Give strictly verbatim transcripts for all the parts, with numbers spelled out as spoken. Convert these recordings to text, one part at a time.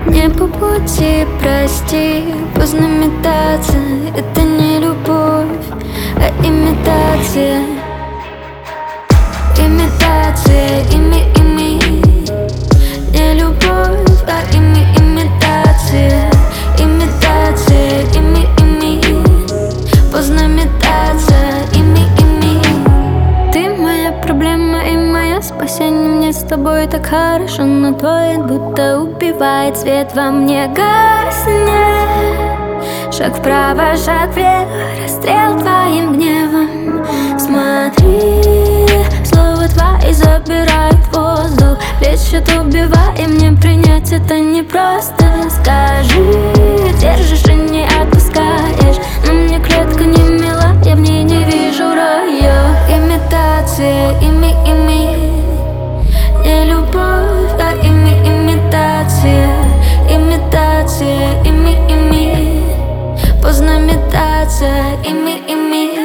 Не по пути, прости, поздно метаться. Это не любовь, а имитация. Имитация, ими, ими. Не любовь, а ими, имитация. Имитация, ими, ими. Поздно метаться, ими, ими. Ты моя проблема и моя спасение. Мне с тобой так хорошо, но твой будто убивает. Свет во мне гаснет. Шаг вправо, шаг влево, расстрел твоим гневом. Смотри, слова твои забирают воздух. Плещут, убивая, мне принять это непросто. Скажи, держишь и не отпускаешь, но мне клетка не мила, я в ней не вижу рая. Имитация, ими, ими. Не любовь, а ими, имитация. Имитация, ими, ими. Поздно метаться, ими, ими.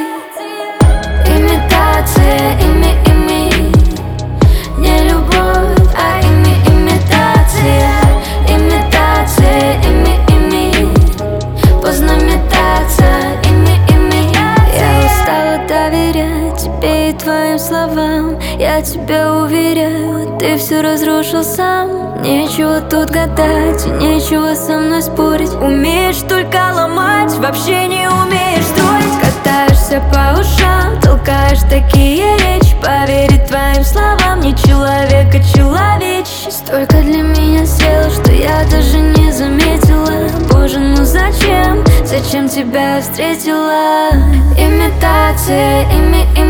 Имитация, ими, ими. Не любовь, а ими, имитация. Имитация, ими, ими. Поздно метаться, ими, ими. Я устала доверять тебе и твоим словам. Я тебя уверяю, ты все разрушил сам. Нечего тут гадать, нечего со мной спорить. Умеешь только ломать, вообще не умеешь строить. Катаешься по ушам, толкаешь такие речи. Поверить твоим словам не человек, а человече. Столько для меня сделал, что я даже не заметила. Боже, ну зачем, зачем тебя встретила? Имитация, ими,